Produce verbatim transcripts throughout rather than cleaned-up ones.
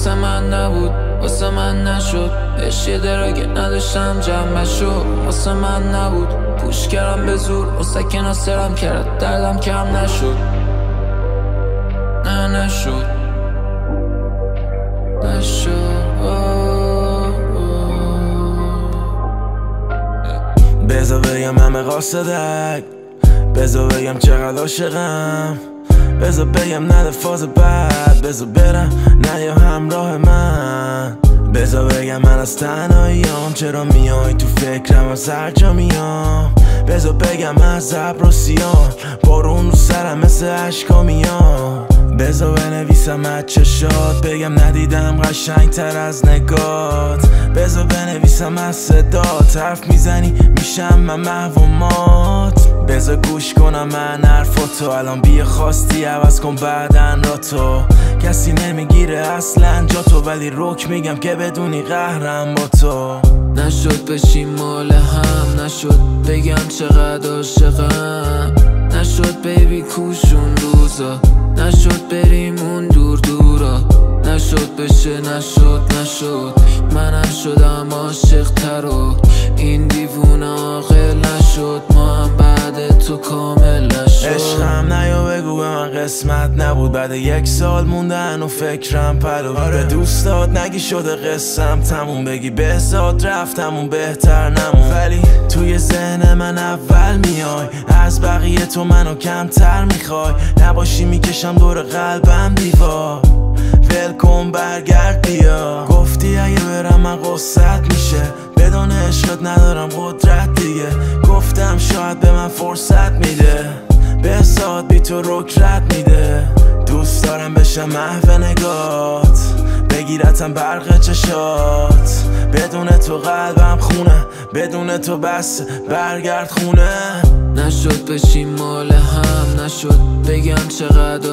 واسه من نبود، واسه من نشد. عشق یه درگه نداشتم جمع شد. واسه من نبود، پوش کردم به زور، واسه که ناصرم کرد دردم کم نشد. نه نشد نشد. بذار بگم همه قاصدک، بذار بگم چقدر عاشقم، بذار بگم نده فاز بد، بذار برم نیا همراه من، بذار بگم من از تنهاییام چرا میای تو فکرم از هر جا میام، بذار بگم از ابر و سیاه بارون رو سرم مثل عشقا میام، بذار بنویسم از چشات بگم ندیدم قشنگ تر از نگات، بذار بنویسم از صدات حرف میزنی میشم من محو و مات، بذار گوش کنم من حرفاتو الان بیا خواستی عوض کن بعدن را تو، کسی نمیگیره اصلا جا تو ولی رک میگم که بدونی قهرم با تو. نشد بشیم مال هم، نشد بگم چقدر عاشقم، نشد بیبی کوشون روزا، نشد بریم اون دور دورا، نشد بشه نشد نشد. منم شدم عاشق تر و این دیوونه عاقل نشد، ما هم بعد تو کامل نشد. عشقم نیا بگو به من قسمت نبود، بعد یک سال موندن و فکرم پلو آره. به دوستات نگی شده قسم تموم، بگی بهزاد رفتمون بهتر نمون، ولی توی ذهن من اول میای، از بقیه تو منو کمتر میخوای، نباشی میکشم دور قلبم دیوار، ول کن برگرد بیا، گفتی اگه برم من قصت میشه، بدون عشقت ندارم قدرت دیگه، گفتم شاید به من فرصت میده، بهزاد بی تو رک رد میده، دوست دارم بشم محو نگات، بگیرتم برق چشات، بدون تو قلبم خونه، بدون تو بس برگرد خونه. نشد بشیم مال هم، نشد بگم چقدر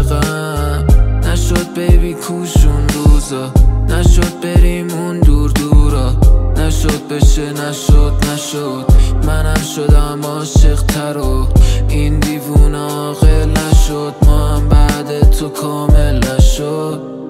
عاشقم، نشد بیبی کوشون روزا، نشد بریم اون دور دورا، نشد بشه نشد نشد. منم شدم عاشق تر و این دیوونه عاقل نشد، ما هم بعد تو کامل نشد.